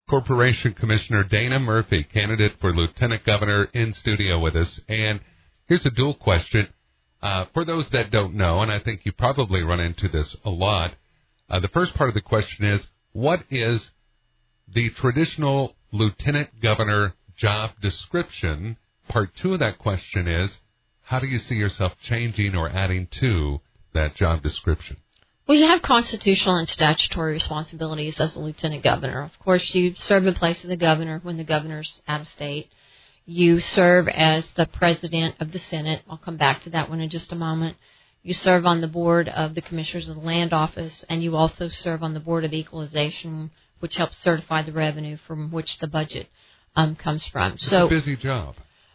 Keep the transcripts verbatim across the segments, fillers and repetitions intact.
Corporation Commissioner Dana Murphy, candidate for Lieutenant Governor, in studio with us. And here's a dual question. Uh, for those that don't know, and I think you probably run into this a lot, uh, the first part of the question is, what is the traditional Lieutenant Governor job description? Part two of that question is, how do you see yourself changing or adding to that job description? Well, you have constitutional and statutory responsibilities as a lieutenant governor. Of course, you serve in place of the governor when the governor's out of state. You serve as the president of the Senate. I'll come back to that one in just a moment. You serve on the board of the commissioners of the land office, and you also serve on the board of equalization, which helps certify the revenue from which the budget um, comes from. It's so, a busy job.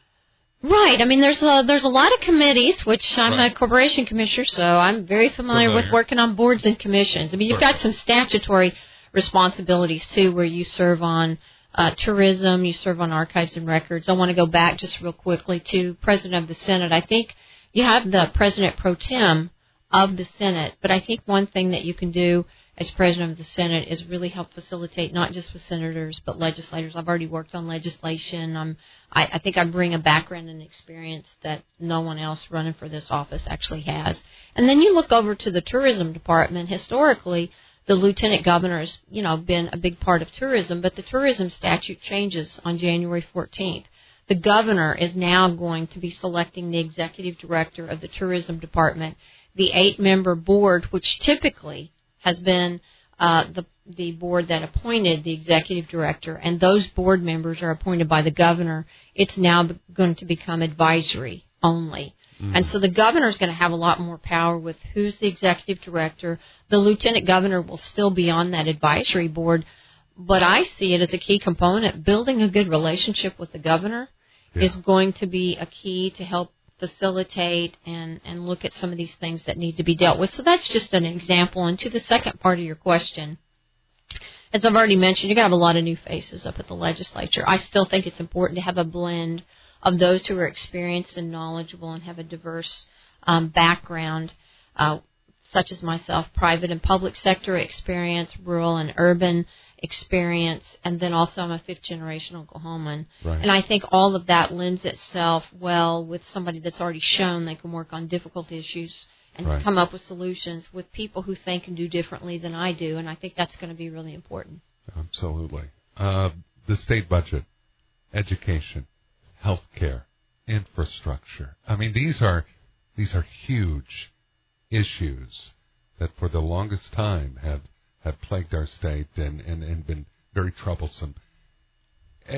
Right. I mean, there's a, there's a lot of committees, which I'm Right. a corporation commissioner, so I'm very familiar, Familiar. with working on boards and commissions. I mean, you've Sure. got some statutory responsibilities, too, where you serve on uh, tourism, you serve on archives and records. I want to go back just real quickly to President of the Senate. I think you have the President pro tem of the Senate, but I think one thing that you can do as President of the Senate is really help facilitate not just with senators but legislators. I've already worked on legislation. I'm, I, I think I bring a background and experience that no one else running for this office actually has. And then you look over to the tourism department. Historically, the lieutenant governor has, you know, been a big part of tourism, but the tourism statute changes on January fourteenth. The governor is now going to be selecting the executive director of the tourism department, the eight-member board, which typically has been uh, the the board that appointed the executive director, and those board members are appointed by the governor. It's now going to become advisory only. Mm. And so the governor is going to have a lot more power with who's the executive director. The lieutenant governor will still be on that advisory board, but I see it as a key component. Building a good relationship with the governor yeah. is going to be a key to help facilitate and, and look at some of these things that need to be dealt with. So that's just an example. And to the second part of your question, as I've already mentioned, you're going to have a lot of new faces up at the legislature. I still think it's important to have a blend of those who are experienced and knowledgeable and have a diverse um, background, uh, such as myself, private and public sector experience, rural and urban experience, and then also I'm a fifth-generation Oklahoman. Right. And I think all of that lends itself well with somebody that's already shown they can work on difficult issues and right. come up with solutions with people who think and do differently than I do, and I think that's going to be really important. Absolutely. Uh, the state budget, education, health care, infrastructure. I mean, these are these are huge issues that for the longest time have have plagued our state and, and, and been very troublesome. Uh,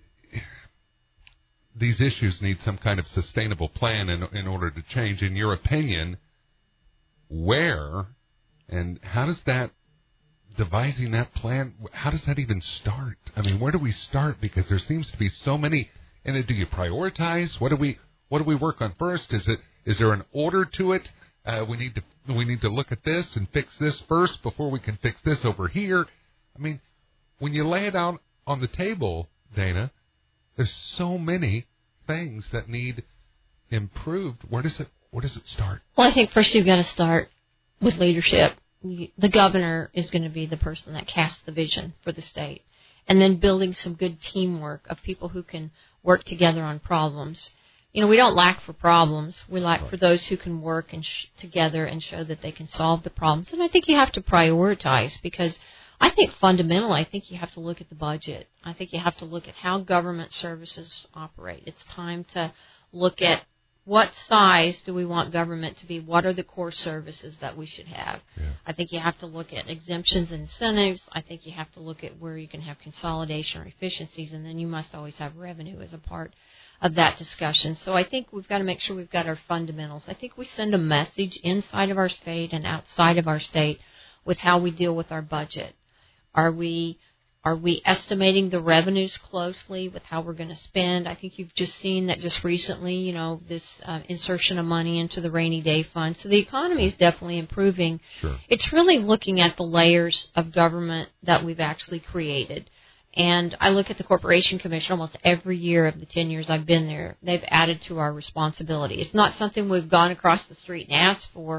these issues need some kind of sustainable plan in, in order to change. In your opinion, where and how does that, devising that plan, how does that even start? I mean, where do we start? Because there seems to be so many, and do you prioritize? What do we what do we work on first? Is it is there an order to it? Uh, we need to we need to look at this and fix this first before we can fix this over here. I mean, when you lay it out on the table, Dana, there's so many things that need improved. Where does it where does it start? Well, I think first you've got to start with leadership. The governor is going to be the person that casts the vision for the state, and then building some good teamwork of people who can work together on problems. You know, we don't lack for problems. We lack right. for those who can work and sh- together and show that they can solve the problems. And I think you have to prioritize, because I think fundamentally, I think you have to look at the budget. I think you have to look at how government services operate. It's time to look at what size do we want government to be? What are the core services that we should have? Yeah. I think you have to look at exemptions and incentives. I think you have to look at where you can have consolidation or efficiencies, and then you must always have revenue as a part of that discussion. So I think we've got to make sure we've got our fundamentals. I think we send a message inside of our state and outside of our state with how we deal with our budget. Are we Are we estimating the revenues closely with how we're going to spend? I think you've just seen that just recently, you know, this uh, insertion of money into the rainy day fund. So the economy is definitely improving. Sure. It's really looking at the layers of government that we've actually created. And I look at the Corporation Commission almost every year of the ten years I've been there. They've added to our responsibility. It's not something we've gone across the street and asked for,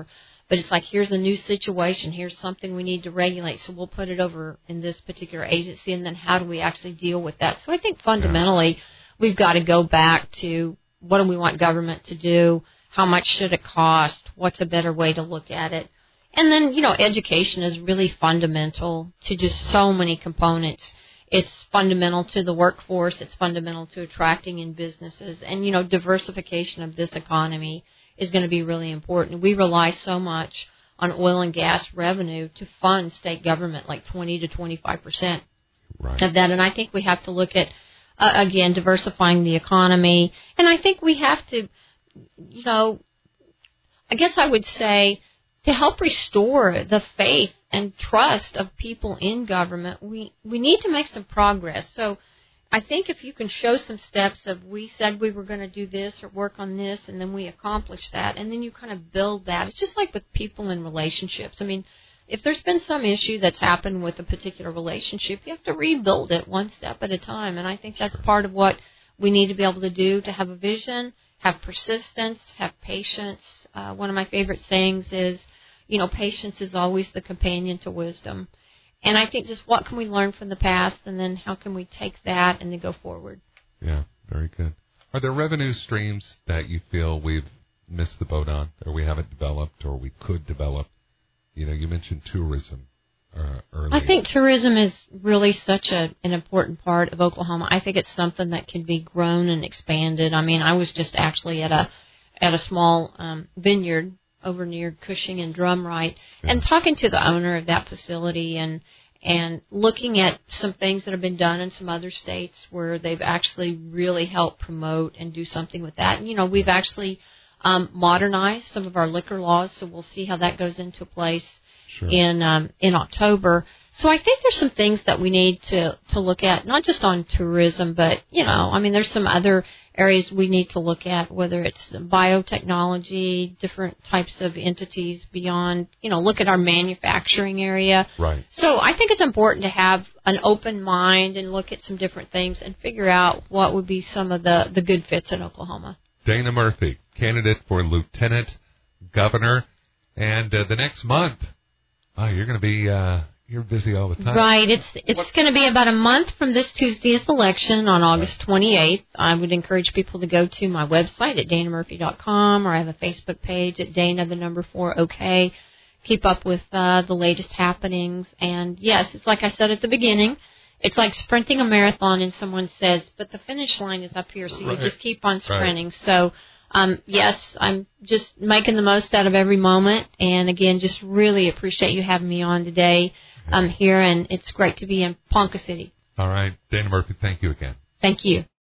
but it's like, here's a new situation, here's something we need to regulate, so we'll put it over in this particular agency, and then how do we actually deal with that? So I think fundamentally yeah. we've got to go back to what do we want government to do, how much should it cost, what's a better way to look at it. And then, you know, education is really fundamental to just so many components. It's fundamental to the workforce. It's fundamental to attracting in businesses. And, you know, diversification of this economy is going to be really important. We rely so much on oil and gas revenue to fund state government, like twenty to twenty-five percent right. of that. And I think we have to look at, uh, again, diversifying the economy. And I think we have to, you know, I guess I would say, to help restore the faith and trust of people in government, we, we need to make some progress. So I think if you can show some steps of we said we were going to do this or work on this, and then we accomplished that, and then you kind of build that. It's just like with people in relationships. I mean, if there's been some issue that's happened with a particular relationship, you have to rebuild it one step at a time. And I think that's part of what we need to be able to do, to have a vision, have persistence, have patience. Uh, one of my favorite sayings is, you know, patience is always the companion to wisdom. And I think just what can we learn from the past, and then how can we take that and then go forward? Yeah, very good. Are there revenue streams that you feel we've missed the boat on, or we haven't developed, or we could develop? You know, you mentioned tourism uh, earlier. I think tourism is really such a, an important part of Oklahoma. I think it's something that can be grown and expanded. I mean, I was just actually at a at a small um, vineyard over near Cushing and Drumright, yeah. and talking to the owner of that facility and and looking at some things that have been done in some other states where they've actually really helped promote and do something with that. And, you know, we've actually um, modernized some of our liquor laws, so we'll see how that goes into place sure. in um, in October. So I think there's some things that we need to, to look at, not just on tourism, but, you know, I mean, there's some other areas we need to look at, whether it's biotechnology, different types of entities beyond, you know, look at our manufacturing area. Right. So I think it's important to have an open mind and look at some different things and figure out what would be some of the, the good fits in Oklahoma. Dana Murphy, candidate for lieutenant governor. And uh, the next month, oh, you're going to be... Uh You're busy all the time. Right. It's it's going to be about a month from this Tuesday's election on August twenty-eighth. I would encourage people to go to my website at dana murphy dot com, or I have a Facebook page at Dana, the number four, OK. Keep up with uh, the latest happenings. And, yes, it's like I said at the beginning, it's like sprinting a marathon, and someone says, but the finish line is up here, so right. you just keep on sprinting. Right. So, um, yes, I'm just making the most out of every moment. And, again, just really appreciate you having me on today. I'm here, and it's great to be in Ponca City. All right. Dana Murphy, thank you again. Thank you.